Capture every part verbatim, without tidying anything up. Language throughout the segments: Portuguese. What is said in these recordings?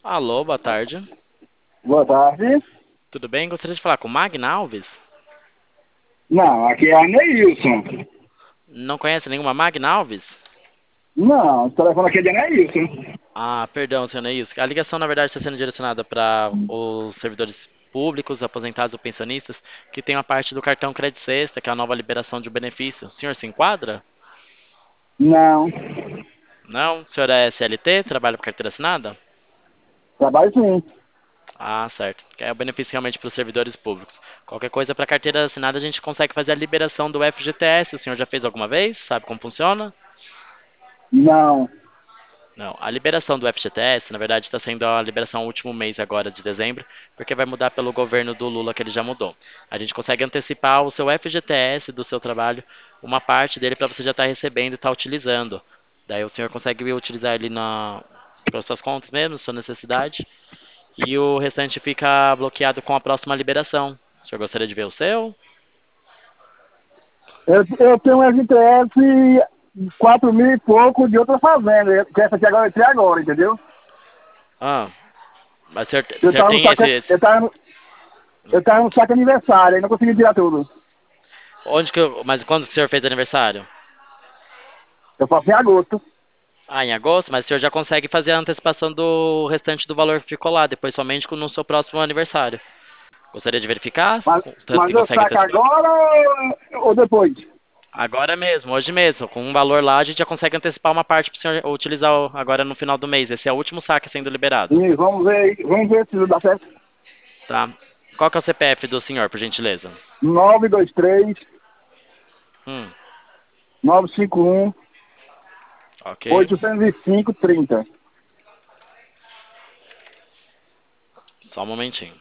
Alô, boa tarde. Boa tarde. Tudo bem? Gostaria de falar com Magna Alves. Não, aqui é a Neilson. Não conhece nenhuma Magna Alves? Não, o telefone aqui é de Neilson. Ah, perdão, senhor Neils. A ligação, na verdade, está sendo direcionada para os servidores públicos, aposentados ou pensionistas, que tem a parte do cartão Crédito Sexta, que é a nova liberação de um benefício. O senhor se enquadra? Não, Não? O senhor é C L T? Trabalha por carteira assinada? trabalho sim. Ah, certo. Que é o benefício realmente para os servidores públicos. Qualquer coisa para carteira assinada, a gente consegue fazer a liberação do F G T S. O senhor já fez alguma vez? Sabe como funciona? Não. Não, a liberação do F G T S, na verdade, está sendo a liberação último mês agora de dezembro, porque vai mudar pelo governo do Lula, que ele já mudou. A gente consegue antecipar o seu F G T S do seu trabalho, uma parte dele para você já estar recebendo e estar utilizando. Daí o senhor consegue utilizar ele na, para suas contas mesmo, sua necessidade, e o restante fica bloqueado com a próxima liberação. O senhor gostaria de ver o seu? Eu, eu tenho um S T S quatro mil e pouco de outra fazenda, que essa aqui agora eu entrei agora, entendeu? Ah, mas o senhor, o Eu senhor tava no tem saco, esse... eu tava no, eu tava no saco aniversário, aí não consegui tirar tudo. Onde que eu, mas quando que o senhor fez aniversário? Eu faço em agosto. Ah, em agosto, mas o senhor já consegue fazer a antecipação do restante do valor que ficou lá, depois somente no seu próximo aniversário. Gostaria de verificar Mas, o tanto mas que eu consegue saco antecipar? agora ou, ou depois? Agora mesmo, hoje mesmo, com um valor lá, a gente já consegue antecipar uma parte para o senhor utilizar o- agora no final do mês. Esse é o último saque sendo liberado, Sim, vamos ver, aí, vamos ver se dá certo. tá? Qual que é o C P F do senhor, por gentileza? nove dois três, Hum, nove cinco um, ok. oito zero cinco, trinta. Só um momentinho.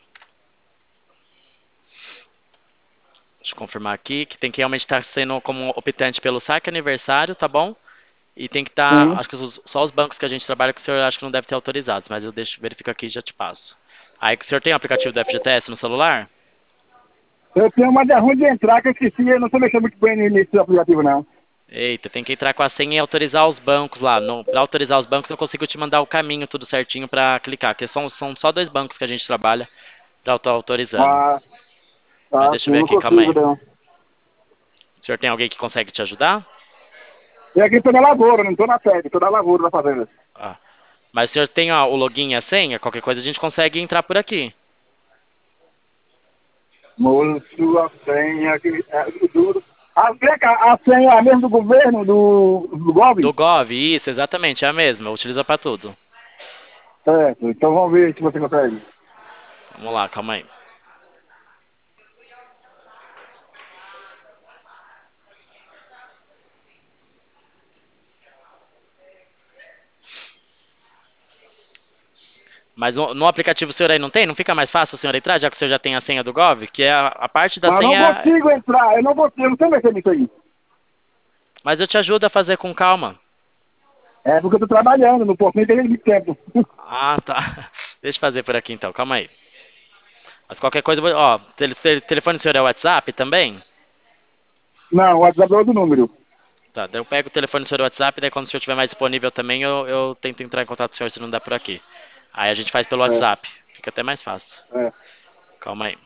Deixa eu confirmar aqui que tem que realmente estar sendo como optante pelo saque aniversário, tá bom? E tem que estar, Sim. acho que os- só os bancos que a gente trabalha que o senhor acho que não deve ter autorizados, mas eu deixo, verifico aqui e já te passo. Aí o senhor tem o aplicativo do F G T S no celular? Eu tenho uma de ruim de entrar que eu esqueci, eu não tô mexendo muito bem nesse aplicativo, não. Eita, tem que entrar com a senha e autorizar os bancos lá. Para autorizar os bancos eu consigo te mandar o caminho tudo certinho para clicar, porque são, são só dois bancos que a gente trabalha para estar autorizando. Ah, Mas ah, deixa sim, eu ver não aqui, calma consigo, aí. não. O senhor tem alguém que consegue te ajudar? Eu aqui tô na lavoura, não tô na sede, tô na lavoura da fazenda. Ah. Mas o senhor tem ó, o login e a senha? Qualquer coisa a gente consegue entrar por aqui. Moço, a senha aqui, é, do, do, a, vem cá, a senha é a mesma do governo, do, do Gov? Do Gov, isso, exatamente, é a mesma. Utiliza para tudo. Certo, então vamos ver se você consegue. Vamos lá, calma aí. Mas no, no aplicativo o senhor aí não tem? Não fica mais fácil o senhor entrar, já que o senhor já tem a senha do Gov? Que é a, a parte da Mas eu não senha. consigo entrar, eu não consigo, eu não sei mexer nisso aí. Mas eu te ajudo a fazer com calma. É porque eu tô trabalhando, não posso nem ter muito tempo. Ah, tá. Deixa eu fazer por aqui então, calma aí. Mas qualquer coisa, eu vou- ó, tele, tele- telefone do senhor é o WhatsApp também? Não, o WhatsApp é outro número. Tá, daí eu pego o telefone do senhor WhatsApp, daí quando o senhor estiver mais disponível também, eu, eu tento entrar em contato com o senhor se não dá por aqui. Aí a gente faz pelo É, WhatsApp. Fica até mais fácil. é. Calma aí.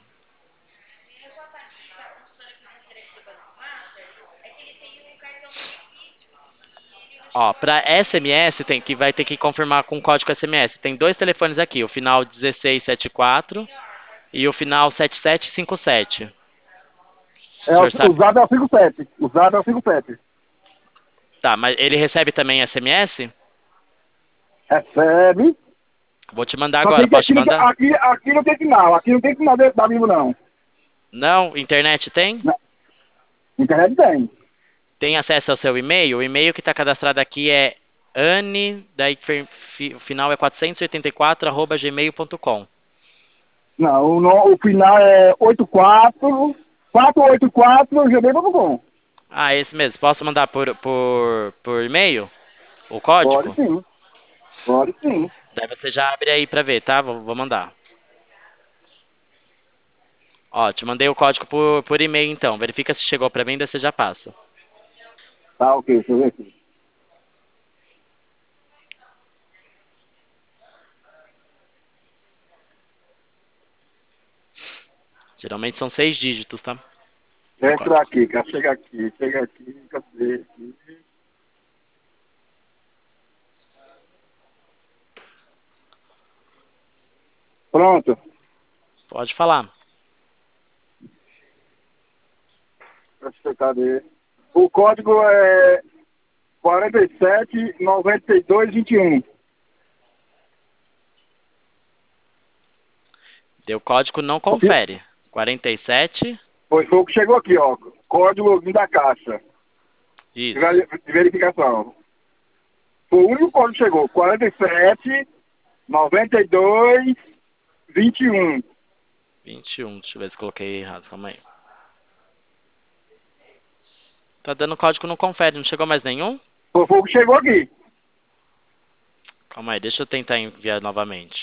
Ó, para S M S tem que vai ter que confirmar com código S M S. Tem dois telefones aqui, o final dezesseis setenta e quatro e o final sete sete cinco sete. O É, senhor o- sabe? usado é o cinquenta e sete. Usado é o cinquenta e sete. Tá, mas ele recebe também S M S? Recebe. Vou te mandar Só agora, tem que posso te aqui, não tem- mandar? aqui, aqui não tem sinal. Aqui não tem sinal dentro da Vivo, não. Não, internet tem? Na internet tem. Tem acesso ao seu e-mail? O e-mail que está cadastrado aqui é ane, daí fi- fi- o final é quatrocentos e oitenta e quatro, arroba gmail ponto com. Não, o, no- o final é oitenta e quatro, quatrocentos e oitenta e quatro, gmail ponto com. Ah, esse mesmo. Posso mandar por, por, por e-mail o Pode código? sim. Pode sim. Daí você já abre aí pra ver, tá? Vou, vou mandar. Ó, te mandei o código por, por e-mail então. Verifica se chegou pra mim, daí você já passa. Tá, ok. Deixa eu ver aqui. Geralmente são seis dígitos, tá? O Entra código. aqui, cara. Chega aqui, chega aqui, cadê? Aqui. Pronto. Pode falar. Deixa eu ver, cadê? O código é quarenta e sete, noventa e dois, vinte e um. Deu código, não confere. quarenta e sete. Foi, foi o que chegou aqui, ó. Código da caixa. De Isso. veri- de verificação. Foi o único código que chegou. quarenta e sete, noventa e dois, vinte e um. vinte e um. Deixa eu ver se coloquei errado. Calma aí. Tá dando código, não confere. Não chegou mais nenhum? Foi, foi o que chegou aqui. Calma aí. Deixa eu tentar enviar novamente.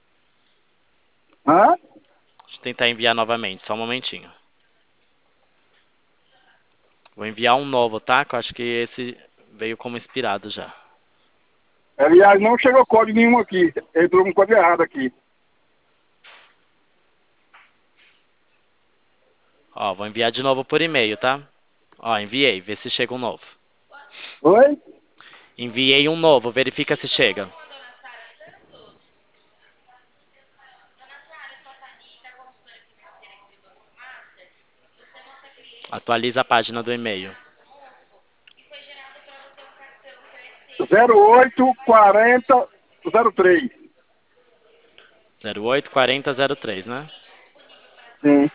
Hã? Deixa eu tentar enviar novamente. Só um momentinho. Vou enviar um novo, tá? Que eu acho que esse veio como inspirado já. Aliás, não chegou código nenhum aqui. Entrou um código errado aqui. Ó, vou enviar de novo por e-mail, tá? Ó, enviei. Vê se chega um novo. Oi? Enviei um novo. Verifica se chega. Atualiza a página do e-mail. zero oito quarenta zero três. zero oito quatro zero zero três, né? Sim.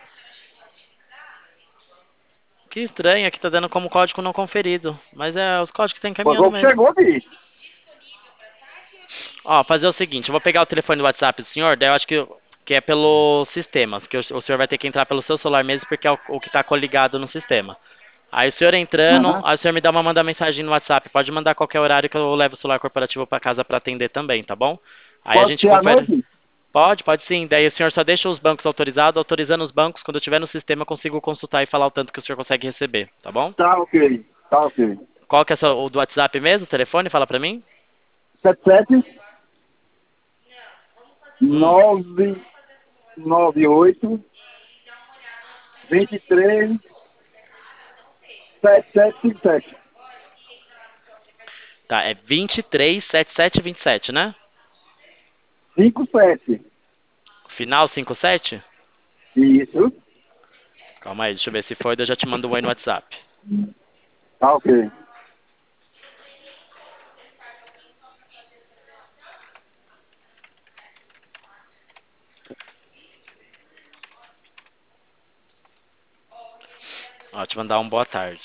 Que estranho, aqui tá dando como código não conferido. Mas é os códigos que tá Foi encaminhando o que mesmo. chegou aqui. Ó, fazer o seguinte, eu vou pegar o telefone do WhatsApp do senhor, daí eu acho que, que é pelo sistema, que o, o senhor vai ter que entrar pelo seu celular mesmo, porque é o, o que tá coligado no sistema. Aí o senhor entrando, Aham. aí o senhor me dá uma manda mensagem no WhatsApp, pode mandar qualquer horário que eu levo o celular corporativo para casa para atender também, tá bom? Aí a Pode gente ser à confere. noite? Pode, pode sim. Daí o senhor só deixa os bancos autorizados, autorizando os bancos, quando eu tiver no sistema eu consigo consultar e falar o tanto que o senhor consegue receber, tá bom? Tá ok. Tá ok. Qual que é o do WhatsApp mesmo, o telefone? Fala pra mim. sete sete Hum. nove nove oito vinte e três sete sete cinco sete. Tá, é vinte e três setenta e sete vinte e sete, né? cinco sete. Final cinquenta e sete? Isso. Calma aí, deixa eu ver se foi, daí eu já te mando um aí no WhatsApp. Tá ok. Ó, te mandar um boa tarde.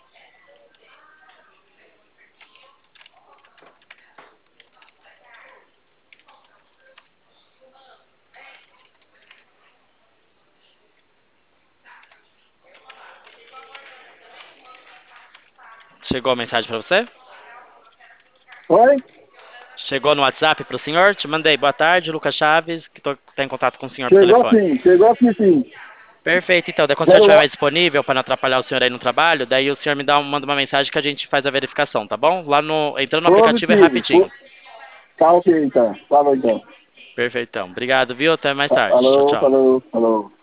Chegou a mensagem pra você? Oi? Chegou no WhatsApp pro senhor? Te mandei. Boa tarde, Lucas Chaves, que tô, tá em contato com o senhor por Chegou telefone. sim. Chegou sim, sim. Perfeito, então. Daí quando você Zero estiver o- mais disponível para não atrapalhar o senhor aí no trabalho, daí o senhor me dá, um- manda uma mensagem que a gente faz a verificação, tá bom? Lá no, entrando no aplicativo é Positivo. rapidinho. Po- Tá ok então. Falou então. Perfeitão. Obrigado, viu? Até mais Fa- tarde. Tchau, Falou, tchau. falou, falou.